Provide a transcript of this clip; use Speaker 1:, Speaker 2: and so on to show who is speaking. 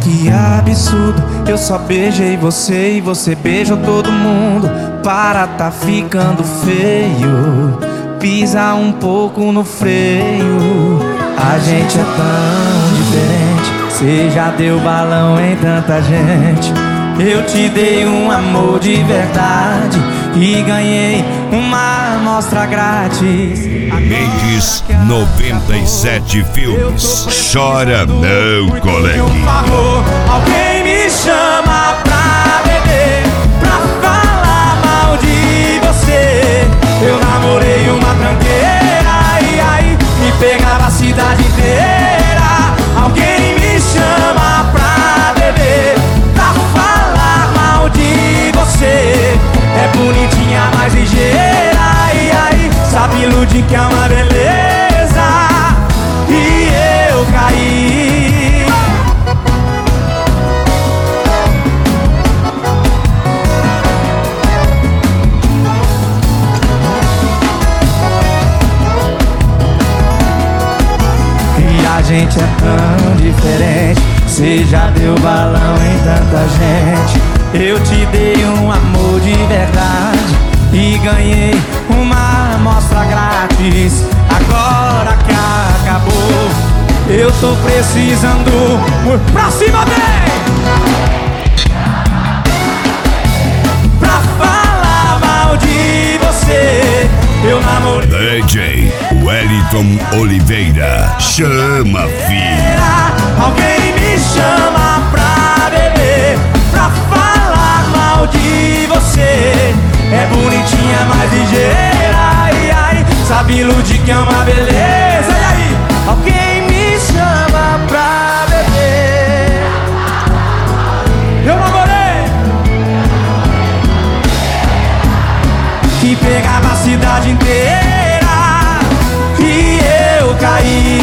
Speaker 1: Que absurdo, eu só beijei você e você beijou todo mundo. Para, tá ficando feio. Pisa um pouco no freio. A gente é tão diferente. Cê já deu balão em tanta gente. Eu te dei um amor de verdade e ganhei uma amostra grátis.
Speaker 2: Mendes 97 Filmes. Chora não, coleguinha.
Speaker 1: Alguém me chama pra beber, pra falar mal de você. Eu namorei uma tranqueira e aí me pegava a cidade inteira. Alguém me chama pra beber, pra falar mal de você. É bonitinha, mais ligeira, e aí sabe iludir que é uma beleza. E eu caí. E a gente é tão diferente. Cê já deu balão em tanta gente. Eu te dei um amor de verdade e ganhei uma amostra grátis. Agora que acabou, eu tô precisando. Pra cima, bem! Pra falar mal de você. Eu namorei.
Speaker 2: DJ Wellington Oliveira. Chama, filha.
Speaker 1: Alguém me chama pra beber, pra falar mal de você. É bonitinha, mais ligeira, e aí sabe iludir que é uma beleza. E aí, alguém me chama pra beber. Eu namorei que pegava a cidade inteira e eu caí.